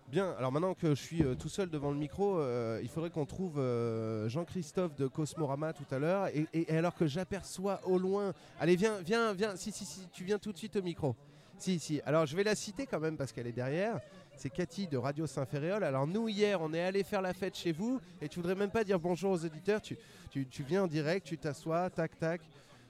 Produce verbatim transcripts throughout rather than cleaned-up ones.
Bien, alors maintenant que je suis euh, tout seul devant le micro, euh, il faudrait qu'on trouve euh, Jean-Christophe de Cosmorama tout à l'heure. Et, et- et alors que j'aperçois au loin... Allez, viens, viens, viens. Si, si, si, tu viens tout de suite au micro. Si, si. Alors je vais la citer quand même parce qu'elle est derrière. C'est Cathy de Radio Saint-Ferréol. Alors nous, hier, on est allé faire la fête chez vous. Et tu voudrais même pas dire bonjour aux auditeurs. Tu, tu, tu viens en direct, tu t'assois, tac, tac.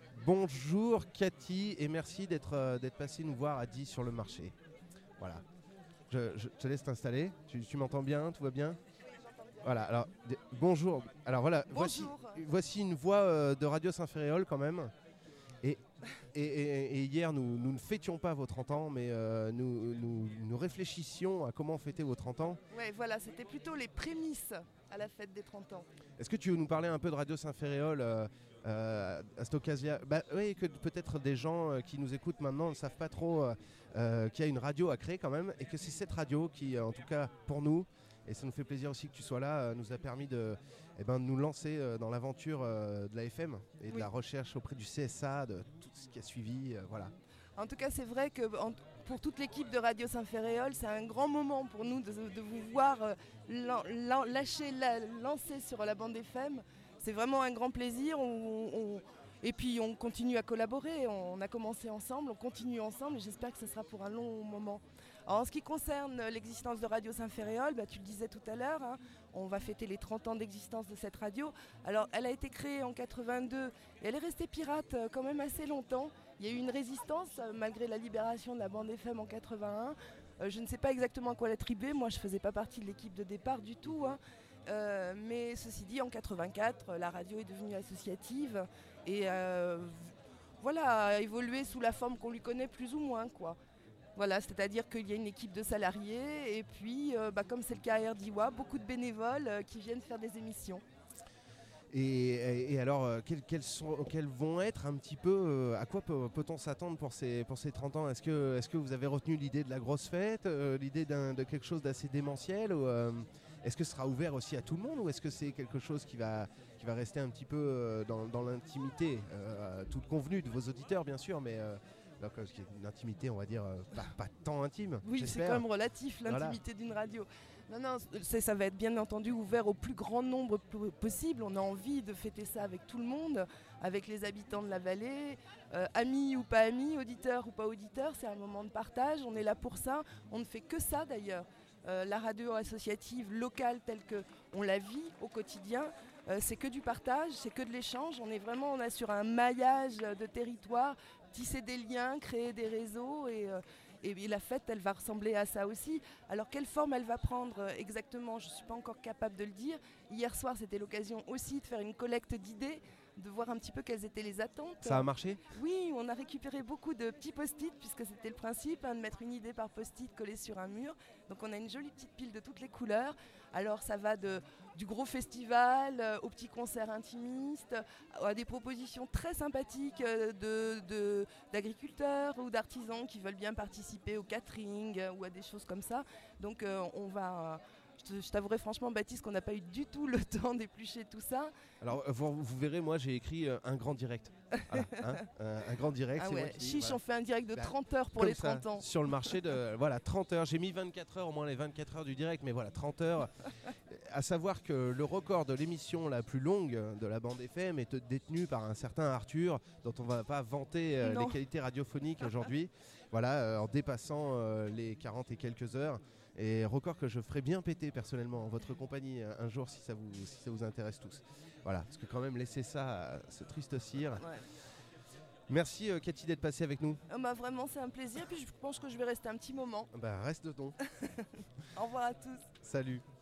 Bonjour Cathy et merci d'être euh, d'être passé nous voir à dix sur le marché. Voilà. Je, je te laisse t'installer. Tu, tu m'entends bien? Tout va bien? Voilà. Alors d- bonjour. Alors voilà. Voici, Bonjour. voici une voix euh, de Radio Saint-Ferréol quand même. Et, et, et- et hier, nous, nous ne fêtions pas vos trente ans, mais euh, nous, nous, nous réfléchissions à comment fêter vos trente ans. Ouais, voilà, c'était plutôt les prémices à la fête des trente ans. Est-ce que tu veux nous parler un peu de Radio Saint-Ferréol euh, euh, à cette occasion? Bah, oui, que peut-être des gens euh, qui nous écoutent maintenant ne savent pas trop euh, euh, qu'il y a une radio à créer quand même, et que c'est cette radio qui, euh, en tout cas pour nous, et ça nous fait plaisir aussi que tu sois là, euh, nous a permis de, eh ben, de nous lancer euh, dans l'aventure euh, de la F M et de Oui. la recherche auprès du C S A, de tout ce qui a suivi. Euh, voilà. En tout cas, c'est vrai que en- pour toute l'équipe de Radio Saint-Ferréol, c'est un grand moment pour nous de, de vous voir euh, lan- lan- lâcher, la- lancer sur la bande F M. C'est vraiment un grand plaisir. On- on- et puis on continue à collaborer. On a commencé ensemble, on continue ensemble et j'espère que ce sera pour un long moment. Alors, en ce qui concerne l'existence de Radio Saint-Ferréol, bah, tu le disais tout à l'heure, hein, on va fêter les trente ans d'existence de cette radio. Alors elle a été créée en quatre-vingt-deux et elle est restée pirate euh, quand même assez longtemps. Il y a eu une résistance euh, malgré la libération de la bande F M en quatre-vingt-un. Euh, je ne sais pas exactement à quoi l'attribuer, moi je ne faisais pas partie de l'équipe de départ du tout. Hein. Euh, mais ceci dit, en quatre-vingt-quatre, la radio est devenue associative et euh, voilà, a évolué sous la forme qu'on lui connaît plus ou moins, quoi. Voilà, c'est-à-dire qu'il y a une équipe de salariés et puis, euh, bah, comme c'est le cas à R D I W A, beaucoup de bénévoles euh, qui viennent faire des émissions. Et, et- et alors, euh, quelles, quelles sont, quelles vont être un petit peu, euh, à quoi peut, peut-on s'attendre pour ces, pour ces trente ans? Est-ce que, est-ce que vous avez retenu l'idée de la grosse fête, euh, l'idée d'un, de quelque chose d'assez démentiel ou, euh, est-ce que ce sera ouvert aussi à tout le monde ou est-ce que c'est quelque chose qui va, qui va rester un petit peu euh, dans, dans l'intimité, euh, toute convenue de vos auditeurs bien sûr, mais euh, donc, euh, une intimité on va dire euh, pas, pas tant intime, Oui, c'est j'espère. quand même relatif, l'intimité d'une radio. Non, non, c'est- ça va être bien entendu ouvert au plus grand nombre po- possible. On a envie de fêter ça avec tout le monde, avec les habitants de la vallée, euh, amis ou pas amis, auditeurs ou pas auditeurs. C'est un moment de partage, on est là pour ça. On ne fait que ça d'ailleurs. Euh, la radio associative locale telle qu'on la vit au quotidien, euh, c'est que du partage, c'est que de l'échange. On est vraiment on a sur un maillage de territoire, tisser des liens, créer des réseaux et, euh, et, et la fête elle va ressembler à ça aussi. Alors quelle forme elle va prendre euh, exactement, je ne suis pas encore capable de le dire. Hier soir c'était l'occasion aussi de faire une collecte d'idées, de voir un petit peu quelles étaient les attentes. Ça a marché? Oui, on a récupéré beaucoup de petits post-it puisque c'était le principe, hein, de mettre une idée par post-it collée sur un mur. Donc on a une jolie petite pile de toutes les couleurs. Alors ça va de, du gros festival euh, aux petits concerts intimistes, à des propositions très sympathiques euh, de, de, d'agriculteurs ou d'artisans qui veulent bien participer au catering euh, ou à des choses comme ça. Donc euh, on va... Euh, Je, je t'avouerai franchement, Baptiste, qu'on n'a pas eu du tout le temps d'éplucher tout ça. Alors vous, vous verrez, moi j'ai écrit euh, un grand direct. Voilà, hein, euh, un grand direct. Ah c'est ouais, moi qui dis, chiche, voilà. on fait un direct de Bah, trente heures pour Comme les ça, trente ans. sur le marché de voilà trente heures. J'ai mis vingt-quatre heures, au moins les vingt-quatre heures du direct, mais voilà trente heures. À savoir que le record de l'émission la plus longue de la bande F M est détenu par un certain Arthur, dont on va pas vanter euh, Non. les qualités radiophoniques aujourd'hui. Voilà, euh, en dépassant euh, les quarante et quelques heures. Et record que je ferai bien péter personnellement en votre compagnie euh, un jour si ça vous, si ça vous intéresse tous. Voilà, parce que quand même laisser ça à ce triste cire. Ouais. Merci euh, Cathy d'être passée avec nous. Ah bah vraiment c'est un plaisir, puis je pense que je vais rester un petit moment. Bah reste donc. Au revoir à tous. Salut.